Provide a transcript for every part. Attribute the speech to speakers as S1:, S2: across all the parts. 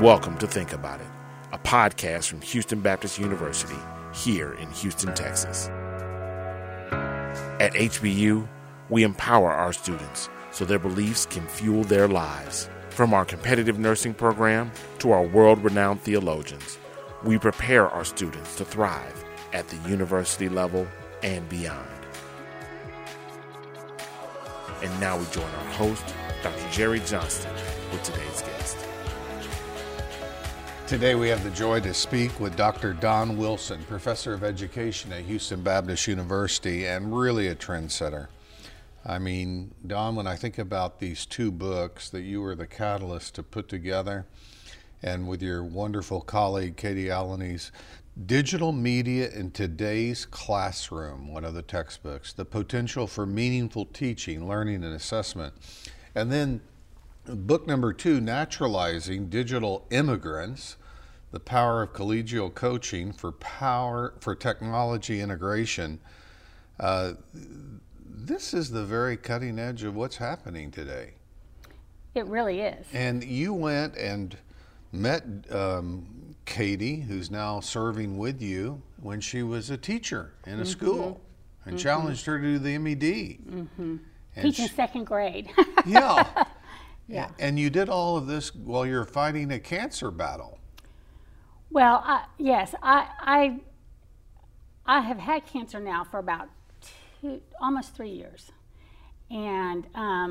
S1: Welcome to Think About It, a podcast from Houston Baptist University here in Houston, Texas. At HBU, we empower our students so their beliefs can fuel their lives. From our competitive nursing program to our world-renowned theologians, we prepare our students to thrive at the university level and beyond. And now we join our host, Dr. Jerry Johnston, with today's guest.
S2: Today we have the joy to speak with Dr. Don Wilson, Professor of Education at Houston Baptist University and really a trendsetter. I mean, Don, when I think about these two books that you were the catalyst to put together, and with your wonderful colleague Katie Alani's Digital Media in Today's Classroom, one of the textbooks, The Potential for Meaningful Teaching, Learning, and Assessment. And then book number 2, Naturalizing Digital Immigrants, The Power of Collegial Coaching for Technology Integration. This is the very cutting edge of what's happening today.
S3: It really is.
S2: And you went and met Katie, who's now serving with you, when she was a teacher in a school, and challenged her to do the MED.
S3: Teaching second grade.
S2: Yeah.
S3: Yeah.
S2: And you did all of this while you're fighting a cancer battle.
S3: Well, yes, I have had cancer now for about almost 3 years. And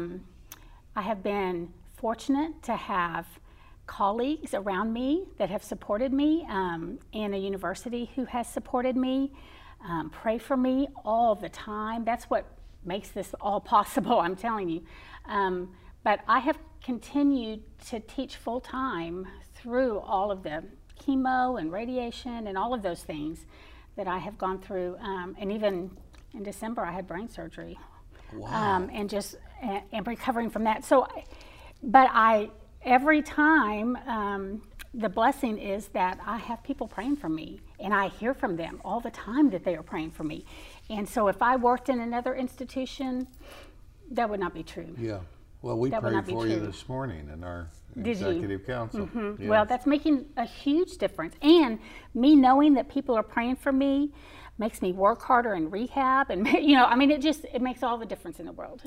S3: I have been fortunate to have colleagues around me that have supported me, and a university who has supported me, pray for me all the time. That's what makes this all possible, I'm telling you. But I have continued to teach full-time through all of the chemo and radiation and all of those things that I have gone through. And even in December, I had brain surgery.
S2: Wow.
S3: And recovering from that. So, but every time, the blessing is that I have people praying for me, and I hear from them all the time that they are praying for me. And so if I worked in another institution, that would not be true.
S2: Yeah. Well, we
S3: That would
S2: prayed
S3: not be
S2: for you
S3: true.
S2: this morning in our
S3: Did you?
S2: executive council. Yeah.
S3: Well, that's making a huge difference. And me knowing that people are praying for me makes me work harder in rehab. And, it makes all the difference in the world.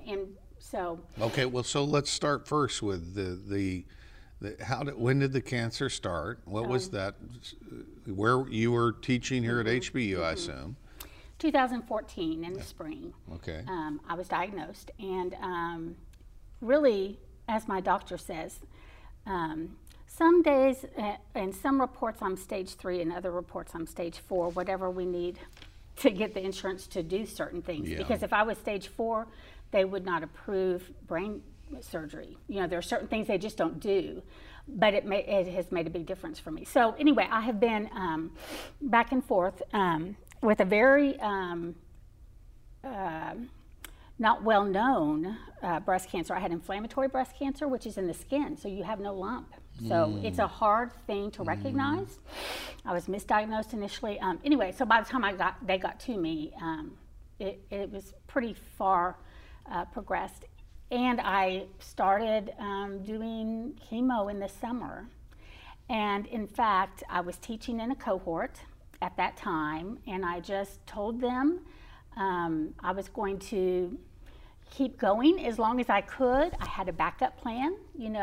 S2: Okay, well, so let's start first with when did the cancer start? What was that? Where you were teaching here at HBU, I assume.
S3: 2014 in the spring.
S2: Okay.
S3: I was diagnosed, and really, as my doctor says, some days and some reports I'm stage 3 and other reports I'm stage 4, whatever we need to get the insurance to do certain things.
S2: Yeah.
S3: Because if I was stage 4, they would not approve brain surgery. There are certain things they just don't do, but it has made a big difference for me. So anyway, I have been back and forth with a very not well-known breast cancer. I had inflammatory breast cancer, which is in the skin, so you have no lump. So it's a hard thing to recognize. I was misdiagnosed initially. Anyway, so by the time they got to me, it was pretty far progressed. And I started doing chemo in the summer. And in fact, I was teaching in a cohort at that time, and I just told them I was going to keep going as long as I could. I had a backup plan,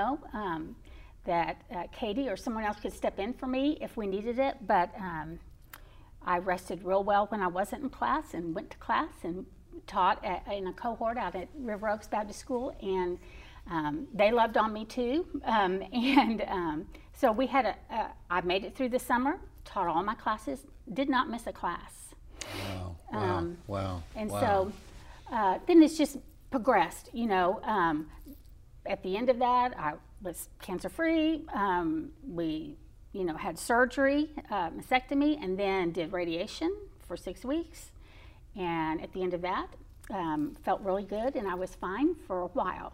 S3: that Katie or someone else could step in for me if we needed it, but I rested real well when I wasn't in class and went to class and taught in a cohort out at River Oaks Baptist School, and they loved on me too. So we had I made it through the summer, taught all my classes, did not miss a class.
S2: Wow.
S3: And so then it's just progressed, At the end of that, I was cancer-free. We, had surgery, mastectomy, and then did radiation for 6 weeks. And at the end of that, felt really good, and I was fine for a while.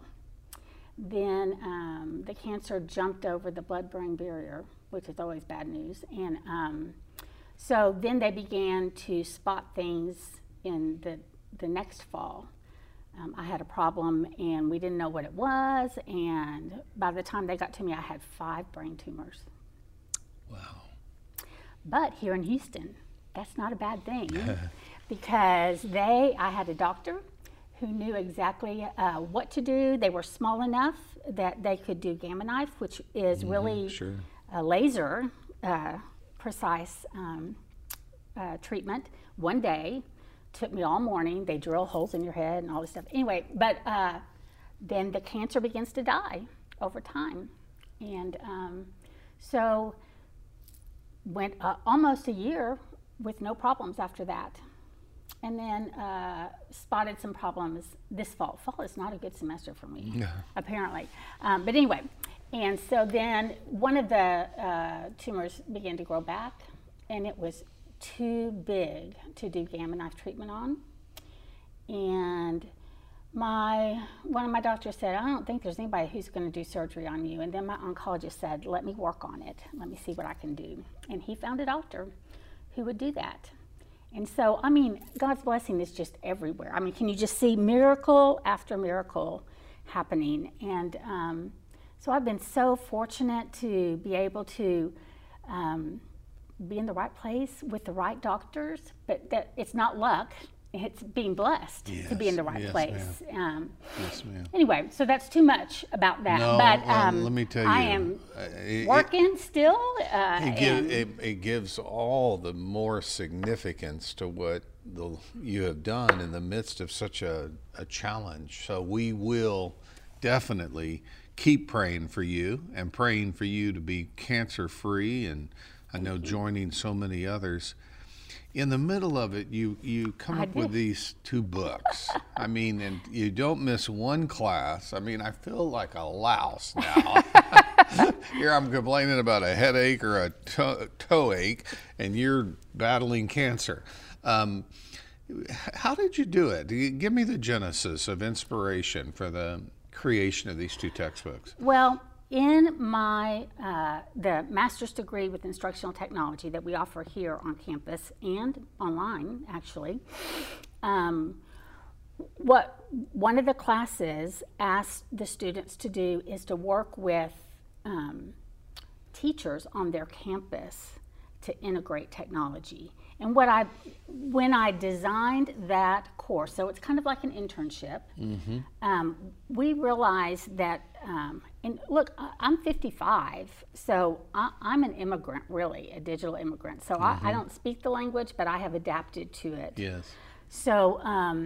S3: Then the cancer jumped over the blood-brain barrier, which is always bad news. And so then they began to spot things in the next fall. I had a problem and we didn't know what it was, and by the time they got to me, I had 5 brain tumors.
S2: Wow.
S3: But here in Houston, that's not a bad thing because I had a doctor who knew exactly what to do. They were small enough that they could do Gamma Knife, which is really a laser precise treatment. One day, took me all morning. They drill holes in your head and all this stuff. Anyway, but then the cancer begins to die over time. And so went almost a year with no problems after that. And then spotted some problems this fall. Fall is not a good semester for me, apparently. But anyway, and so then one of the tumors began to grow back, and it was too big to do Gamma Knife treatment on. And one of my doctors said, I don't think there's anybody who's going to do surgery on you. And then my oncologist said, let me work on it. Let me see what I can do. And he found a doctor who would do that. And so, I mean, God's blessing is just everywhere. I mean, can you just see miracle after miracle happening? And so I've been so fortunate to be able to be in the right place with the right doctors, but that it's not luck. It's being blessed to be in the right place.
S2: Yes, ma'am.
S3: Anyway, so that's too much about that.
S2: No,
S3: but
S2: let me tell you,
S3: I am working still.
S2: It gives all the more significance to what you have done in the midst of such a challenge. So we will definitely keep praying for you and praying for you to be cancer-free, and I know joining so many others. In the middle of it, you come up with these 2 books. I mean, and you don't miss one class. I mean, I feel like a louse now. Here I'm complaining about a headache or a toe ache, and you're battling cancer. How did you do it? Give me the genesis of inspiration for the creation of these 2 textbooks.
S3: Well, in my the master's degree with instructional technology that we offer here on campus and online, actually, what one of the classes asked the students to do is to work with teachers on their campus to integrate technology. And when I designed that course, so it's kind of like an internship, we realized that, and look, I'm 55, so I'm an immigrant, really, a digital immigrant. So I don't speak the language, but I have adapted to it.
S2: Yes.
S3: So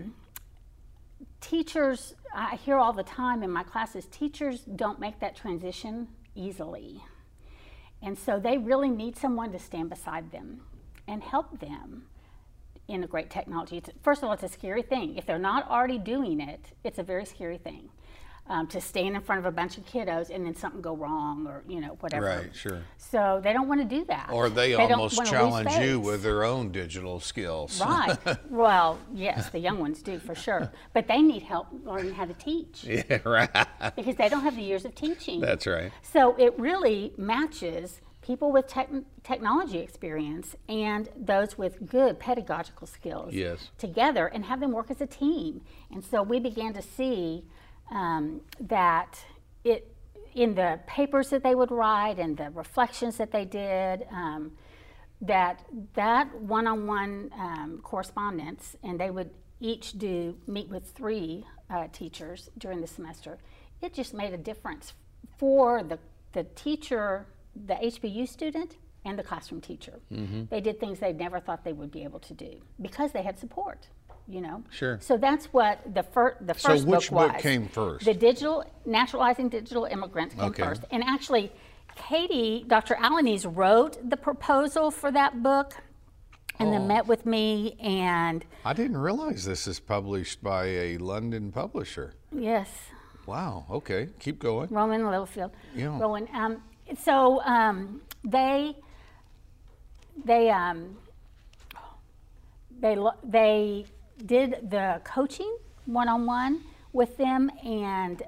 S3: teachers, I hear all the time in my classes, teachers don't make that transition easily. And so they really need someone to stand beside them and help them integrate technology. First of all, it's a scary thing. If they're not already doing it, it's a very scary thing. To stand in front of a bunch of kiddos and then something go wrong, or whatever.
S2: Right, sure.
S3: So they don't want to do that.
S2: Or they almost challenge you with their own digital skills.
S3: Right. Well, yes, the young ones do for sure. But they need help learning how to teach.
S2: Yeah, right.
S3: Because they don't have the years of teaching.
S2: That's right.
S3: So it really matches people with technology experience and those with good pedagogical skills together, and have them work as a team. And so we began to see that in the papers that they would write and the reflections that they did, that one-on-one correspondence, and they would each meet with 3 teachers during the semester. It just made a difference for the teacher, the HBU student, and the classroom teacher. They did things they never thought they would be able to do because they had support.
S2: Sure.
S3: So that's what the first book was.
S2: So which book came first?
S3: The Naturalizing Digital Immigrants came first. And actually, Katie, Dr. Alanis, wrote the proposal for that book and then met with me. And
S2: I didn't realize this is published by a London publisher.
S3: Yes.
S2: Wow. Okay. Keep going.
S3: Roman Littlefield.
S2: Yeah.
S3: Rowan. So they did the coaching one-on-one with them, and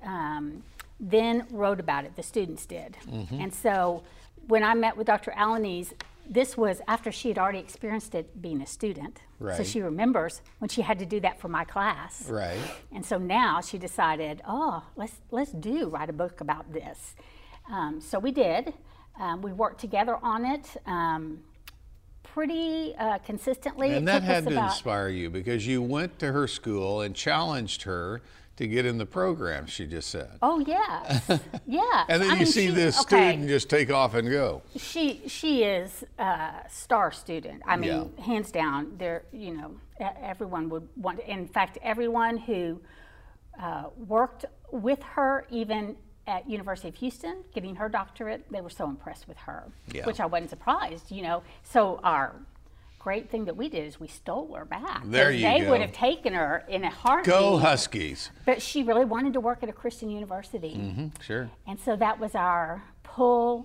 S3: then wrote about it. The students did. And so when I met with Dr. Alanis, this was after she had already experienced it being a student. So
S2: Right.
S3: she remembers when she had to do that for my class.
S2: Right.
S3: And so now she decided, oh, let's write a book about this. So we did. We worked together on it pretty consistently.
S2: And
S3: It
S2: that
S3: took
S2: had
S3: us
S2: to
S3: about-
S2: inspire you because you went to her school and challenged her to get in the program, she just said.
S3: Oh yes, yeah.
S2: And then
S3: I
S2: you
S3: mean,
S2: see this
S3: okay,
S2: student just take off and go.
S3: She is a star student. I mean,
S2: Yeah.
S3: hands down. There, everyone would want. In fact, everyone who worked with her, even at University of Houston, getting her doctorate, they were so impressed with her,
S2: Yeah.
S3: which I wasn't surprised. So our great thing that we did is we stole her back.
S2: There you
S3: They
S2: go.
S3: would have taken her in a heartbeat.
S2: Go Huskies.
S3: But she really wanted to work at a Christian university.
S2: Sure.
S3: And so that was our pull.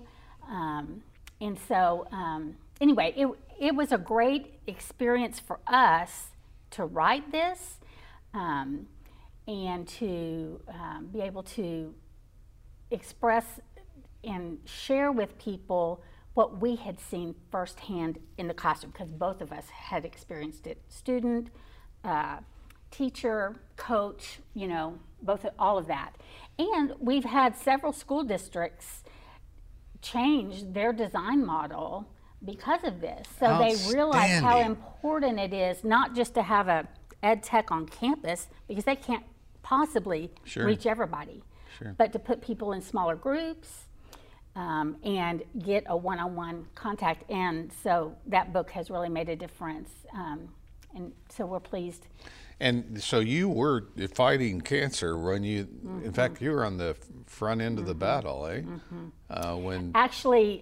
S3: Anyway, it was a great experience for us to write this and to be able to express and share with people what we had seen firsthand in the classroom, because both of us had experienced it. Student, teacher, coach, all of that. And we've had several school districts change their design model because of this. So they realize how
S2: Outstanding.
S3: important it is not just to have a ed tech on campus, because they can't possibly
S2: Sure.
S3: reach everybody,
S2: Sure.
S3: but to put people in smaller groups and get a one-on-one contact. And so that book has really made a difference. And so we're pleased.
S2: And so you were fighting cancer when you, in fact, you were on the front end of the battle, eh? When
S3: Actually,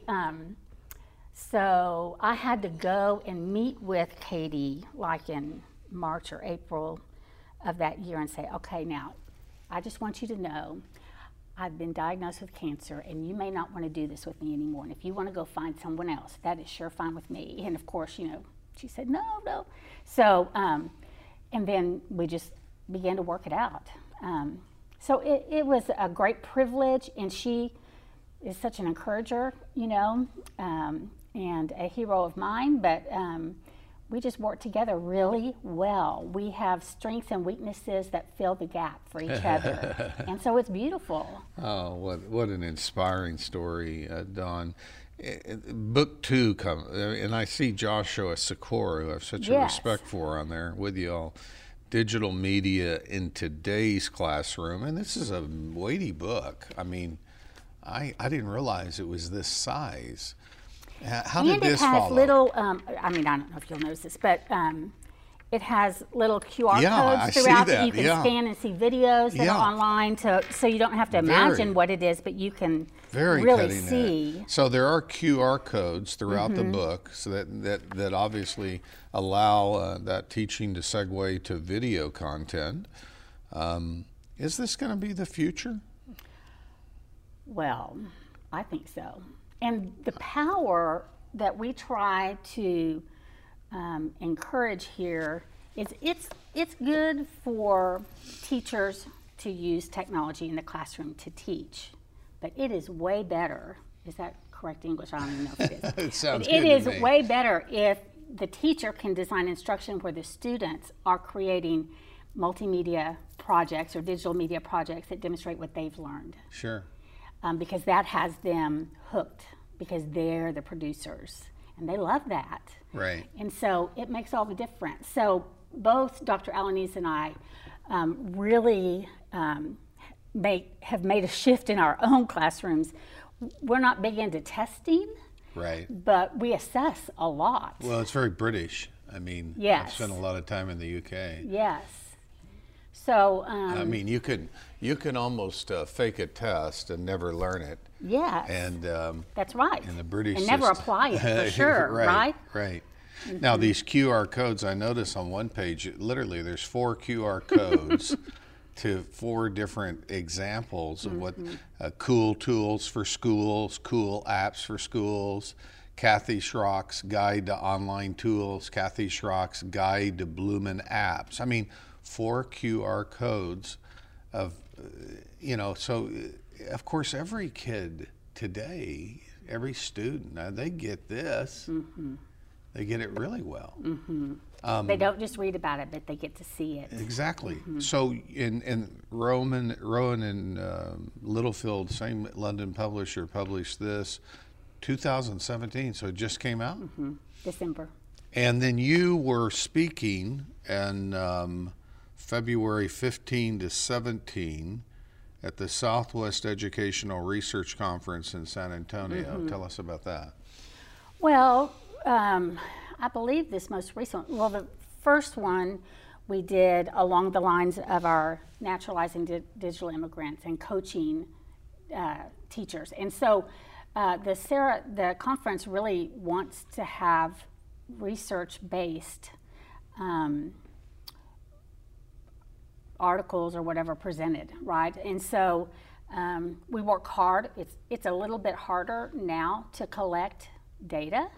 S3: so I had to go and meet with Katie like in March or April of that year and say, okay, now, I just want you to know I've been diagnosed with cancer and you may not want to do this with me anymore. And if you want to go find someone else, that is sure fine with me. And of course, she said, no. So, and then we just began to work it out. So it was a great privilege, and she is such an encourager, and a hero of mine, but we just work together really well. We have strengths and weaknesses that fill the gap for each other, and so it's beautiful.
S2: Oh, what an inspiring story, Dawn. Book 2 and I see Joshua Sikora, who I have such a
S3: Yes.
S2: respect for, on there with you all. Digital Media in Today's Classroom, and this is a weighty book. I mean, I didn't realize it was this size. How did
S3: And
S2: this
S3: it has
S2: follow?
S3: little, I don't know if you'll notice this, but it has little QR
S2: Yeah, I
S3: codes
S2: see
S3: throughout
S2: that,
S3: that you can
S2: yeah.
S3: scan and see videos that
S2: Yeah.
S3: are online, so you don't have to imagine what it is, but you can
S2: Very
S3: really
S2: cutting
S3: see.
S2: edge. So there are QR codes throughout the book, so that obviously allow that teaching to segue to video content. Is this going to be the future?
S3: Well, I think so. And the power that we try to encourage here is it's good for teachers to use technology in the classroom to teach, but it is way better. Is that correct English? I don't even know if it is.
S2: It sounds
S3: But
S2: good
S3: it
S2: to
S3: is
S2: me.
S3: way better if the teacher can design instruction where the students are creating multimedia projects or digital media projects that demonstrate what they've learned.
S2: Sure.
S3: Because that has them hooked, because they're the producers and they love that.
S2: Right.
S3: And so it makes all the difference. So both Dr. Alanis and I really have made a shift in our own classrooms. We're not big into testing,
S2: Right.
S3: but we assess a lot.
S2: Well, it's very British. I mean, I've
S3: Yes.
S2: spent a lot of time in the UK.
S3: Yes. So,
S2: I mean, you can almost fake a test and never learn it.
S3: yes,
S2: And
S3: that's right.
S2: in the British
S3: and never
S2: system.
S3: apply it for sure, right?
S2: Right. Now, these QR codes, I notice on one page, literally there's 4 QR codes to 4 different examples of what cool tools for schools, cool apps for schools, Kathy Schrock's Guide to Online Tools, Kathy Schrock's Guide to Bloomin' Apps. I mean, 4 QR codes of, so of course every kid today, every student, now they get this. They get it really well.
S3: They don't just read about it, but they get to see it.
S2: Exactly. So in Rowan and Littlefield, same London publisher, published this 2017, so it just came out?
S3: December.
S2: And then you were speaking in February 15 to 17 at the Southwest Educational Research Conference in San Antonio. Tell us about that.
S3: Well, I believe this most recent, well, the first one we did along the lines of our naturalizing digital immigrants and coaching teachers. And so the conference really wants to have research-based articles or whatever presented, right? And so we work hard. It's a little bit harder now to collect data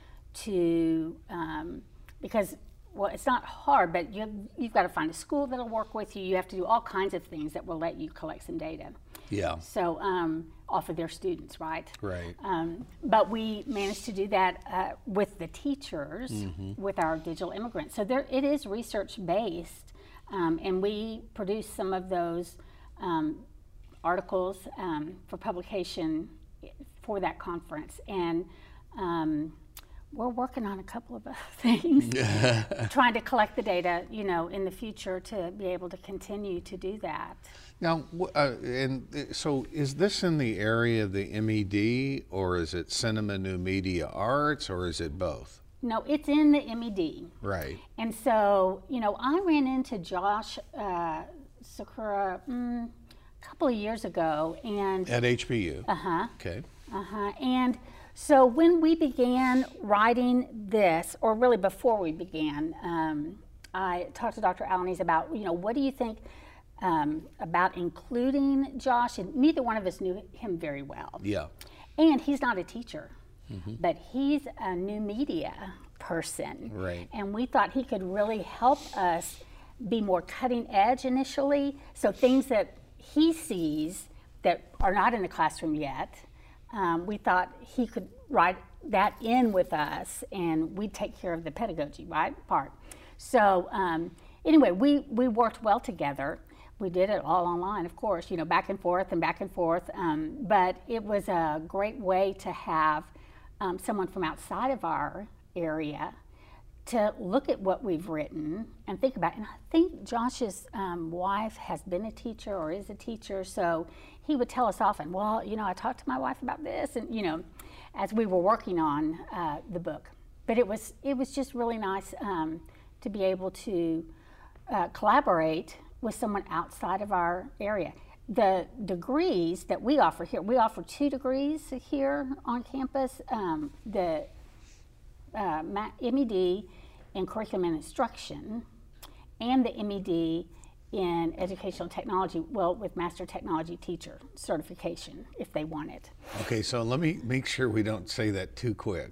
S3: because, well, it's not hard, but you've got to find a school that'll work with you. You have to do all kinds of things that will let you collect some data.
S2: Yeah.
S3: So off of their students, right?
S2: Right.
S3: But we managed to do that with the teachers, with our digital immigrants. So it is research-based, and we produce some of those articles for publication for that conference. And we're working on a couple of other things, trying to collect the data, in the future to be able to continue to do that.
S2: Now, so is this in the area of the MED, or is it Cinema New Media Arts, or is it both?
S3: No, it's in the MED.
S2: Right.
S3: And so, I ran into Josh Sakura a couple of years ago, and
S2: at HBU. Okay.
S3: And so when we began writing this, or really before we began, I talked to Dr. Alanis about, what do you think about including Josh? And neither one of us knew him very well.
S2: Yeah.
S3: And he's not a teacher, but he's a new media person.
S2: Right.
S3: And we thought he could really help us be more cutting edge initially. So things that he sees that are not in the classroom yet, we thought he could write that in with us, and we'd take care of the pedagogy, part. So anyway, we worked well together. We did it all online, of course, back and forth. But it was a great way to have someone from outside of our area to look at what we've written and think about it. And I think Josh's wife has been a teacher or is a teacher, so he would tell us often, well, I talked to my wife about this, and as we were working on the book. But it was just really nice to be able to collaborate with someone outside of our area. The degrees that we offer here, we offer 2 degrees here on campus. The MED in Curriculum and Instruction, and the MED in Educational Technology, with Master Technology Teacher certification, if they want it.
S2: Okay, so let me make sure we don't say that too quick.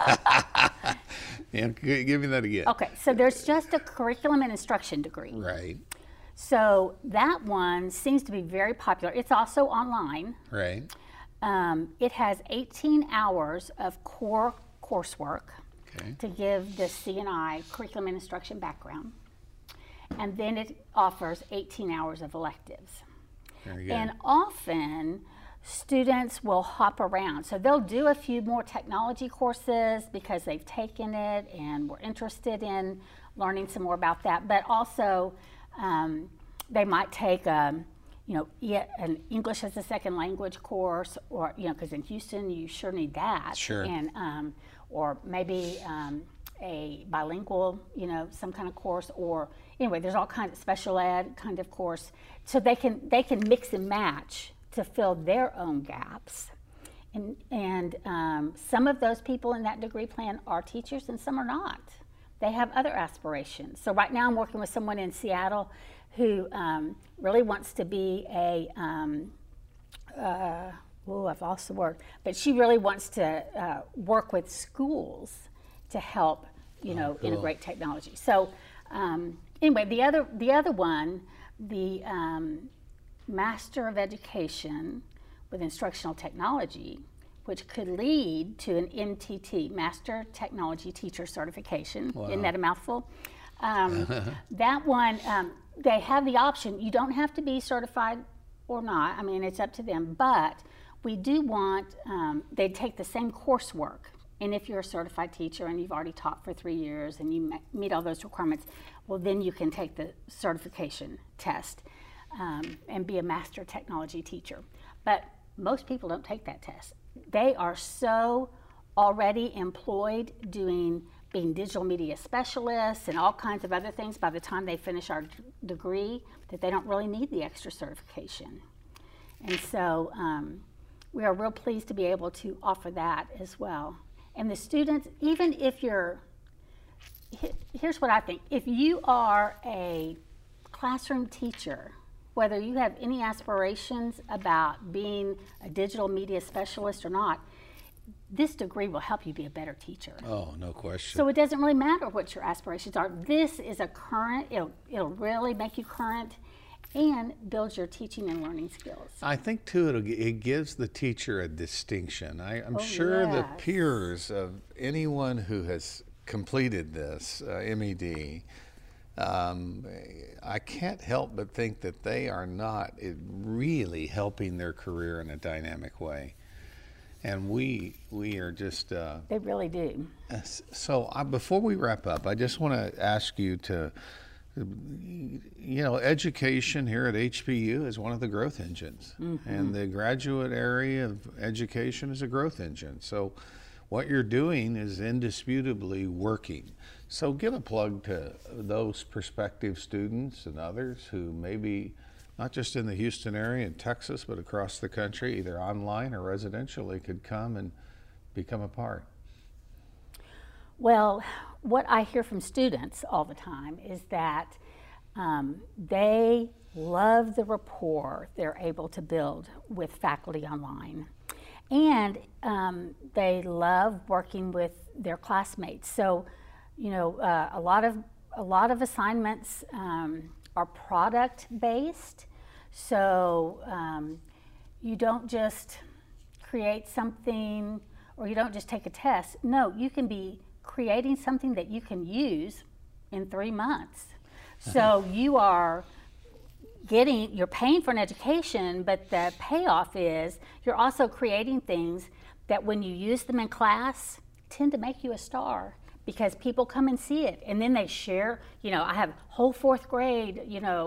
S2: Give me that again.
S3: Okay, so there's just a Curriculum and Instruction degree.
S2: Right.
S3: So that one seems to be very popular. It's also online.
S2: Right.
S3: It has 18 hours of core coursework to give the C&I curriculum and instruction background. And then it offers 18 hours of electives.
S2: Very good.
S3: And often students will hop around. So they'll do a few more technology courses because they've taken it and were interested in learning some more about that. But also they might take an English as a second language course, or because in Houston you sure need that.
S2: Sure.
S3: And or maybe a bilingual, some kind of course, or anyway, there's all kinds of special ed kind of course. So they can mix and match to fill their own gaps. And some of those people in that degree plan are teachers and some are not. They have other aspirations. So right now I'm working with someone in Seattle who really wants to be I've lost the word, but she really wants to work with schools to help,
S2: cool.
S3: integrate technology. So anyway, the other one, the Master of Education with Instructional Technology, which could lead to an MTT, Master Technology Teacher Certification. Wow. Isn't that a mouthful? That one, they have the option. You don't have to be certified or not. I mean, it's up to them. But we do want, they take the same coursework. And if you're a certified teacher and you've already taught for 3 years and you meet all those requirements, well, then you can take the certification test and be a master technology teacher. But most people don't take that test. They are so already employed being digital media specialists and all kinds of other things by the time they finish our degree that they don't really need the extra certification. And so we are real pleased to be able to offer that as well. And the students, even if here's what I think. If you are a classroom teacher, whether you have any aspirations about being a digital media specialist or not, this degree will help you be a better teacher.
S2: Oh, no question.
S3: So it doesn't really matter what your aspirations are. This is a current, it'll really make you current and build your teaching and learning skills.
S2: I think, too, it gives the teacher a distinction. I'm sure the peers of anyone who has completed this MED, I can't help but think that they are not really helping their career in a dynamic way. And we are just...
S3: they really do.
S2: So before we wrap up, I just want to ask you to... education here at HBU is one of the growth engines, and the graduate area of education is a growth engine. So what you're doing is indisputably working. So give a plug to those prospective students and others who maybe not just in the Houston area and Texas, but across the country, either online or residentially, could come and become a part.
S3: Well, what I hear from students all the time is that they love the rapport they're able to build with faculty online. And they love working with their classmates. So, a lot of assignments are product-based. So you don't just create something, or you don't just take a test. No, you can be creating something that you can use in 3 months. So you're paying for an education, but the payoff is you're also creating things that when you use them in class tend to make you a star, because people come and see it and then they share. I have whole 4th grade,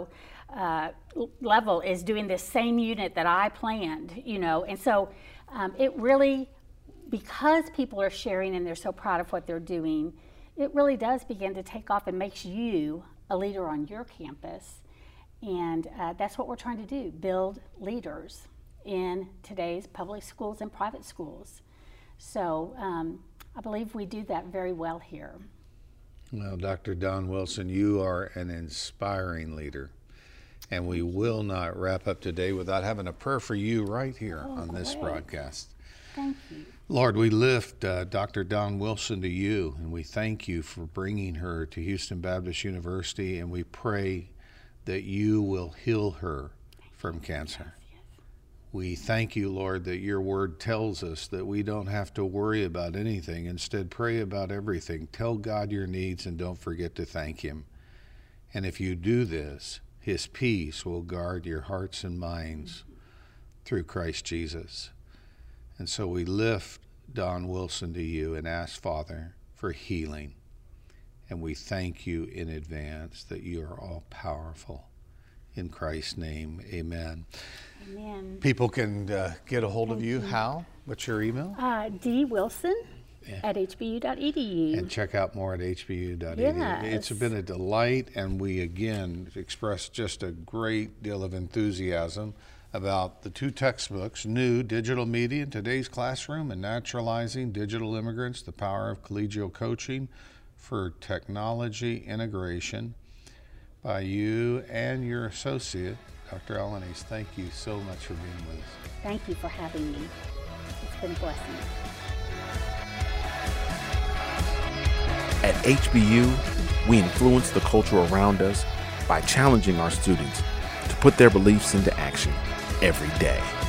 S3: level is doing this same unit that I planned, and so it really, because people are sharing and they're so proud of what they're doing, it really does begin to take off and makes you a leader on your campus. And that's what we're trying to do, build leaders in today's public schools and private schools. So I believe we do that very well here.
S2: Well, Dr. Dawn Wilson, you are an inspiring leader. And we will not wrap up today without having a prayer for you right here on this broadcast.
S3: Thank you.
S2: Lord, we lift Dr. Dawn Wilson to you, and we thank you for bringing her to Houston Baptist University, and we pray that you will heal her from cancer. We thank you, Lord, that your word tells us that we don't have to worry about anything. Instead, pray about everything. Tell God your needs and don't forget to thank him. And if you do this, his peace will guard your hearts and minds through Christ Jesus. And so we lift Dawn Wilson to you and ask, Father, for healing. And we thank you in advance that you are all powerful. In Christ's name, amen.
S3: Amen.
S2: People can get a hold of you. How? What's your email?
S3: dwilson@hbu.edu.
S2: And check out more at hbu.edu.
S3: Yes.
S2: It's been a delight, and we again express just a great deal of enthusiasm about the 2 textbooks, New Digital Media in Today's Classroom and Naturalizing Digital Immigrants, The Power of Collegial Coaching for Technology Integration, by you and your associate, Dr. Alanis. Thank you so much for being with us.
S3: Thank you for having me. It's been a blessing.
S1: At HBU, we influence the culture around us by challenging our students to put their beliefs into action every day.